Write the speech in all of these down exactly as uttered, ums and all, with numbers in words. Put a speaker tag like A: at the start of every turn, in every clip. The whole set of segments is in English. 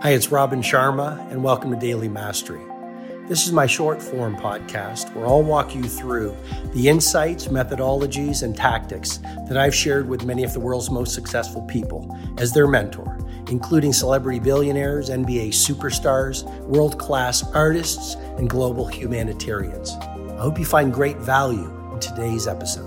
A: Hi, it's Robin Sharma, and welcome to Daily Mastery. This is my short form podcast where I'll walk you through the insights, methodologies, and tactics that I've shared with many of the world's most successful people as their mentor, including celebrity billionaires, N B A superstars, world-class artists, and global humanitarians. I hope you find great value in today's episode.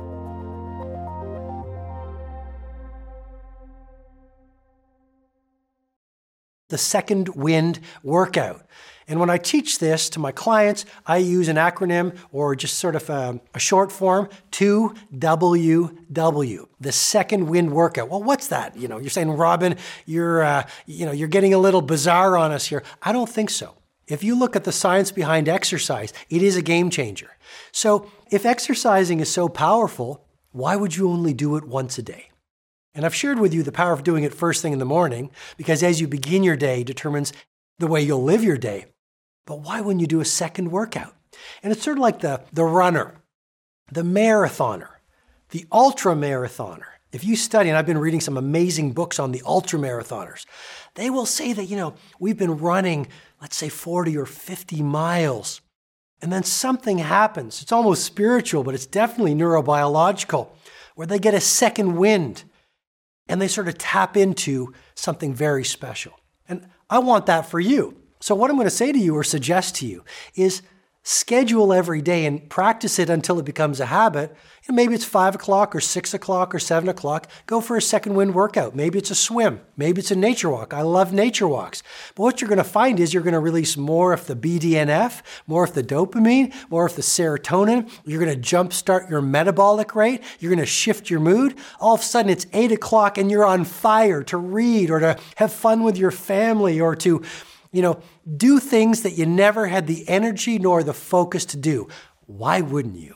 A: The second wind workout. And when I teach this to my clients, I use an acronym or just sort of a, a short form, two W W, the second wind workout. Well, what's that? You know, you're saying, Robin, you're, uh, you know, you're getting a little bizarre on us here. I don't think so. If you look at the science behind exercise, it is a game changer. So if exercising is so powerful, why would you only do it once a day? And I've shared with you the power of doing it first thing in the morning, because as you begin your day determines the way you'll live your day. But why wouldn't you do a second workout? And it's sort of like the, the runner, the marathoner, the ultra marathoner. If you study, and I've been reading some amazing books on the ultra marathoners, they will say that, you know, we've been running, let's say forty or fifty miles, and then something happens. It's almost spiritual, but it's definitely neurobiological, where they get a second wind. And they sort of tap into something very special. And I want that for you. So what I'm going to say to you or suggest to you is schedule every day and practice it until it becomes a habit. And maybe it's five o'clock or six o'clock or seven o'clock. Go for a second wind workout. Maybe it's a swim. Maybe it's a nature walk. I love nature walks. But what you're going to find is you're going to release more of the B D N F, more of the dopamine, more of the serotonin. You're going to jumpstart your metabolic rate. You're going to shift your mood. All of a sudden it's eight o'clock and you're on fire to read or to have fun with your family or to, you know, do things that you never had the energy nor the focus to do. Why wouldn't you?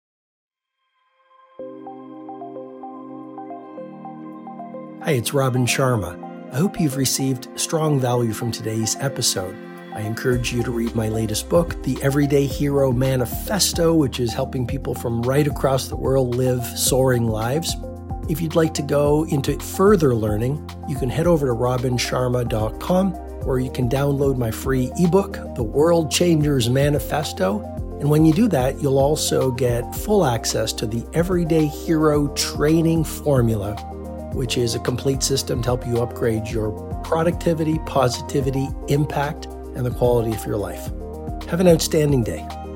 A: Hi, it's Robin Sharma. I hope you've received strong value from today's episode. I encourage you to read my latest book, The Everyday Hero Manifesto, which is helping people from right across the world live soaring lives. If you'd like to go into further learning, you can head over to robin sharma dot com, where you can download my free ebook, The World Changers Manifesto. And when you do that, you'll also get full access to the Everyday Hero Training Formula, which is a complete system to help you upgrade your productivity, positivity, impact, and the quality of your life. Have an outstanding day.